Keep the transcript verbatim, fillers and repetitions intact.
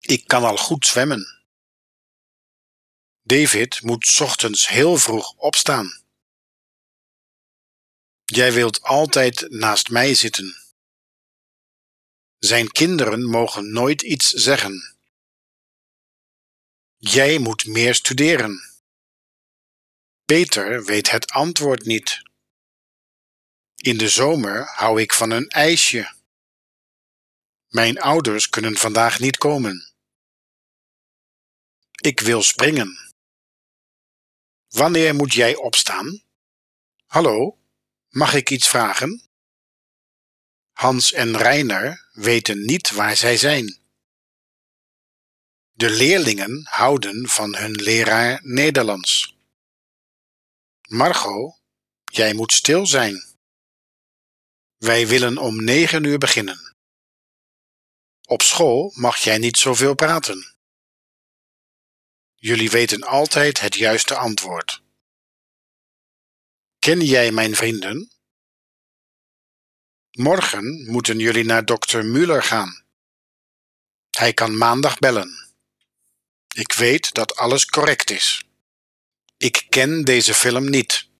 Ik kan al goed zwemmen. David moet 's ochtends heel vroeg opstaan. Jij wilt altijd naast mij zitten. Zijn kinderen mogen nooit iets zeggen. Jij moet meer studeren. Peter weet het antwoord niet. In de zomer hou ik van een ijsje. Mijn ouders kunnen vandaag niet komen. Ik wil springen. Wanneer moet jij opstaan? Hallo, mag ik iets vragen? Hans en Reiner weten niet waar zij zijn. De leerlingen houden van hun leraar Nederlands. Margot, jij moet stil zijn. Wij willen om negen uur beginnen. Op school mag jij niet zoveel praten. Jullie weten altijd het juiste antwoord. Ken jij mijn vrienden? Morgen moeten jullie naar dokter Müller gaan. Hij kan maandag bellen. Ik weet dat alles correct is. Ik ken deze film niet.